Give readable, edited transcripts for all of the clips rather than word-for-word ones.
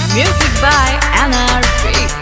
Music by NR Beats.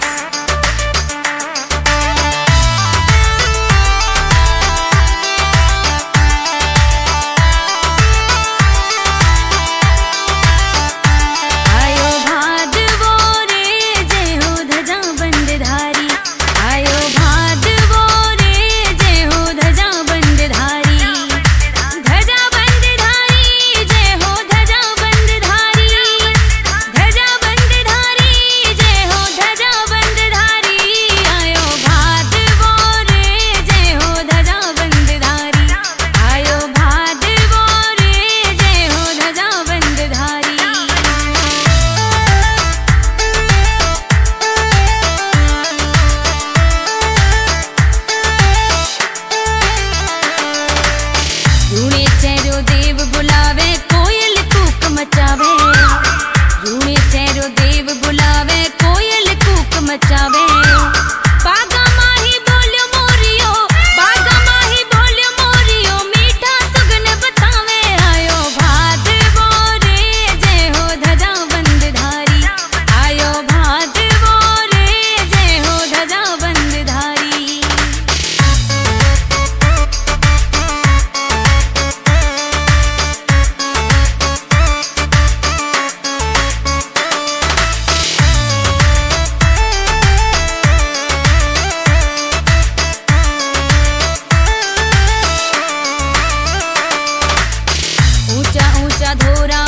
देव बुलावे कोयल कूक मचावे, रूणे चेहरो देव बुलावे कोयल कूक मचावे। बागा माही बोल्यो मोरियो, बागा माही बोल्यो मोरियो, मीठा सुगन बतावे। आयो भादवो रे जय हो ध्वजा बंदधारी, आयो भादवो रे जय हो ध्वजा बंदधारी। ऊंचा ऊंचा धोरा